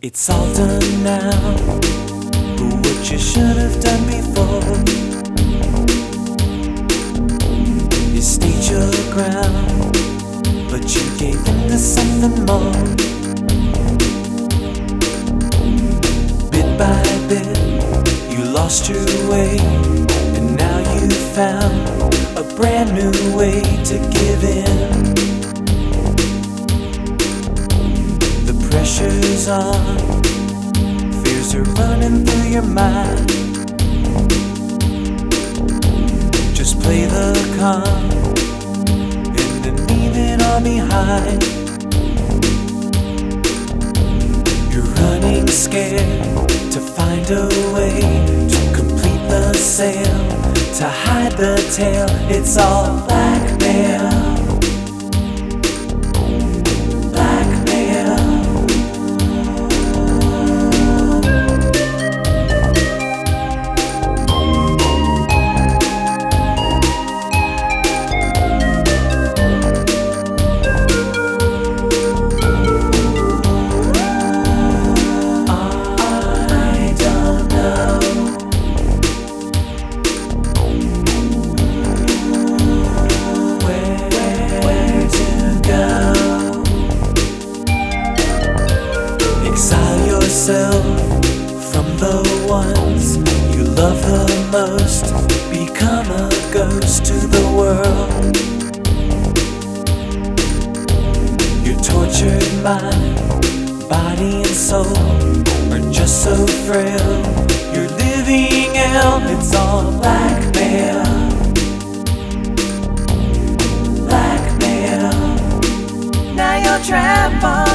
It's all done now, but what you should have done before is stage your ground, but you gave into something more. Bit by bit, you lost your way, and now you found a brand new way to give in. The pressure's on, fears are running through your mind. Just play the calm and then leave it all behind. You're running scared to find a way to complete the sail, to hide the tail. It's all blackmail. Exile yourself from the ones you love the most. Become a ghost to the world. Your tortured mind, body and soul are just so frail. You're living hell, it's all blackmail. Blackmail. Now you're trapped on